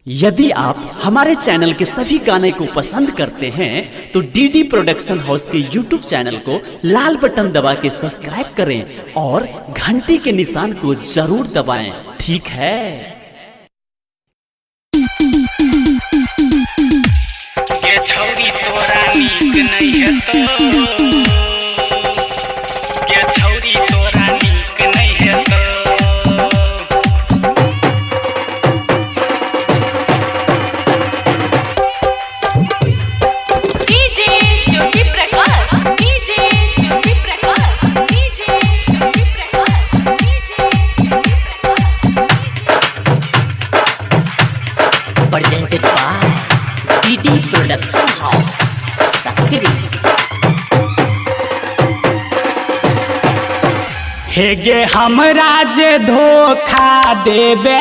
यदि आप हमारे चैनल के सभी गाने को पसंद करते हैं तो डीडी प्रोडक्शन हाउस के यूट्यूब चैनल को लाल बटन दबा के सब्सक्राइब करें और घंटी के निशान को जरूर दबाएं। ठीक है। ये छौरी तोरा नीक नहीं है तो ये छौरी तोरा नीक नहीं है तो presented by DD Production House, Sakri। हे गे हमरा जे धोखा देबे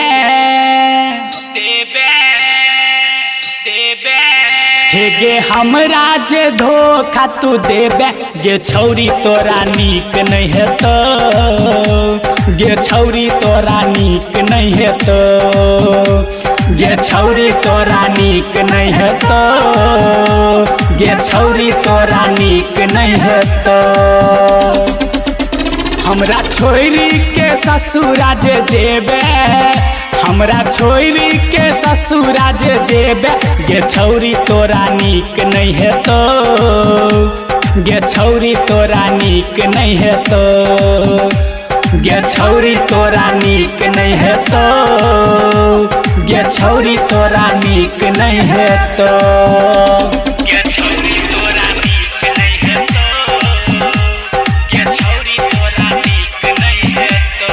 हे गे हमरा जे धोखा तू देबे गे छौरी तोरा नीक नहीं है तो गे छौरी तोरा नीक नहीं है तो गे छौरी तोरा नीक नहीं है तो गे छौरी तोरा नीक नहीं है तो हमरा छोरी के ससुरा जे जेबे हमरा छोरी के ससुरा जे जेबे गे छौरी तोरा नीक नहीं है तो गे छौरी तोरा नीक नहीं है तो गे छौरी तोरा नीक नहीं है तो गे छौरी तोरा नीक नहीं है तो गे छौरी तोरा नीक नहीं है तो गे छौरी तोरा नीक नहीं है तो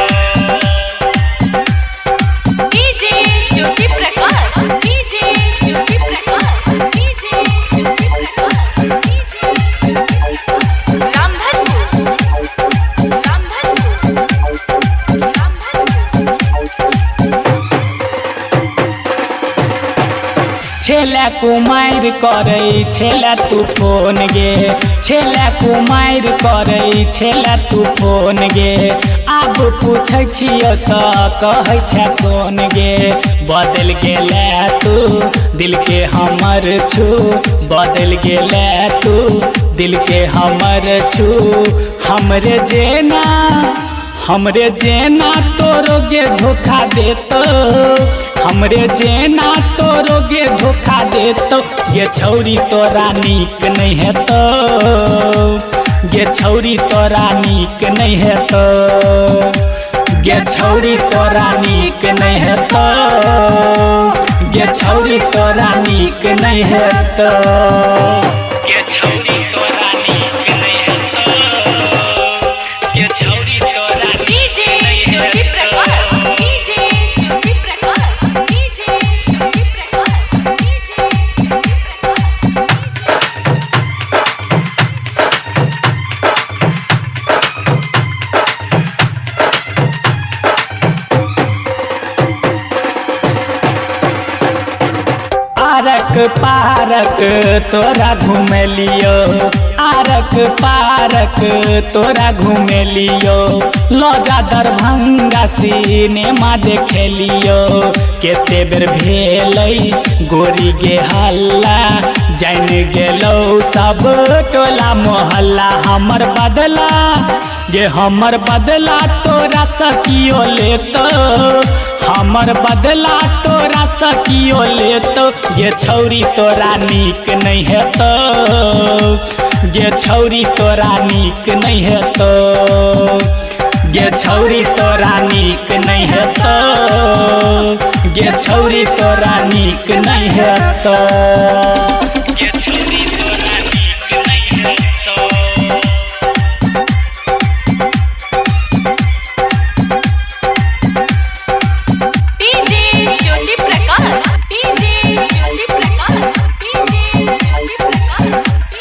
DJ Jyoti Prakash DJ Jyoti Prakash DJ Jyoti Prakash छेला कुमार करे छेला तू फोन गे छेला कुमार करे छेला तू फोन गे आब पूछै छियो तऽ कहै छै कोन गे बदल गेले तू दिल के हमर छू बदल गेले तू दिल के हमर छू हमरे जेना तोरो गे धोखा देतो हमरे जेना तोरो गे धोखा देतो गे छौरी तोरा नीक नहीं है तो गे छौरी तोरा नीक नहीं है तो गे छौरी तोरा नीक नहीं है तो गे छौरी तोरा नीक नहीं है तो गे छौरी तोरा नीक नहीं है तो गे छौरी तोरा DJ Jyoti Prakash DJ Jyoti Prakash DJ Jyoti Prakash DJ आरक पारक तोरा घूमे लियो आरक पारक तोरा घूमे लियो लौजा दरभंगा सिनेमा देखे लियो केते बेर भेलै गोरी गे हल्ला जान गेलो सब टोला मोहल्ला हमर बदला तोरा सकियो लेतो हमर बदला तोरा सकियो लेतो गे छौरी तोरा नीक नहीं है तो गे छौरी तोरा नीक नहीं है तो गे छौरी तोरा नीक नहीं है तो गे छौरी तोरा नीक नहीं है तो गे छौरी तोरा नीक नहीं है तो DJ Jyoti Prakash DJ Jyoti Prakash DJ Jyoti Prakash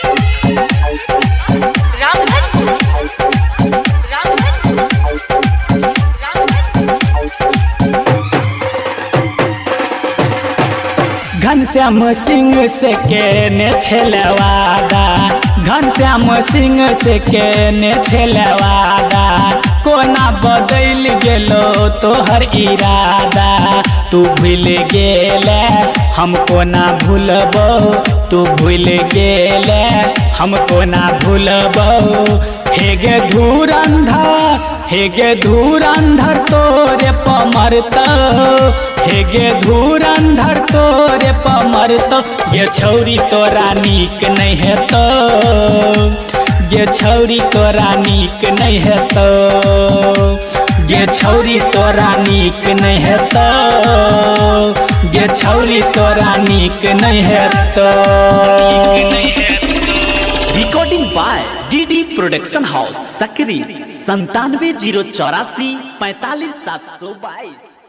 Ghanshyam Singh से केने छेलवादा घनश्याम सिंह से केने छेलवादा कोना बदल गेलो तोहर इरादा तू भूल गेले हमको ना भूलबो तू भूल गेले हमको ना भूलबो हे गे धुरंधर तोरे पमरत हे गे धुरंधर तोरे पमरत गे छौरी तोरा नीक नहीं हेतो गे छौरी तोरा नीक नहीं हेतो गे छौरी तोरा नीक नहीं हेतो गे छौरी तोरा नीक नहीं हेतो। Recording by DD production house Sakri 97 084 45 722।